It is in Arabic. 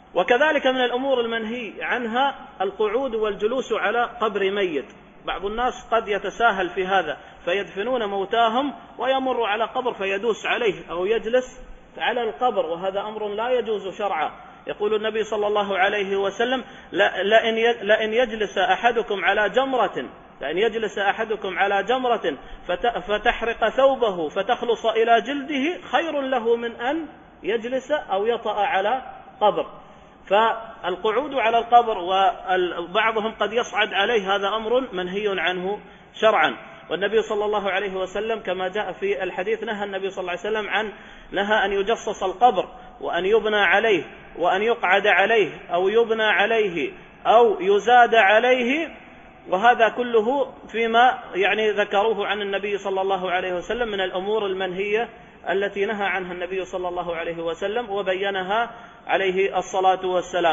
وكذلك من الأمور المنهي عنها القعود والجلوس على قبر ميت. بعض الناس قد يتساهل في هذا فيدفنون موتاهم ويمر على قبر فيدوس عليه أو يجلس على القبر، وهذا أمر لا يجوز شرعا. يقول النبي صلى الله عليه وسلم: لئن يجلس أحدكم على جمرة فتحرق ثوبه فتخلص إلى جلده خير له من أن يجلس أو يطأ على قبر. فالقعود على القبر وبعضهم قد يصعد عليه هذا أمر منهي عنه شرعا. والنبي صلى الله عليه وسلم كما جاء في الحديث نهى النبي صلى الله عليه وسلم نهى أن يجصص القبر وأن يبنى عليه وأن يقعد عليه أو يبنى عليه أو يزاد عليه، وهذا كله فيما ذكروه عن النبي صلى الله عليه وسلم من الأمور المنهية التي نهى عنها النبي صلى الله عليه وسلم وبينها عليه الصلاة والسلام.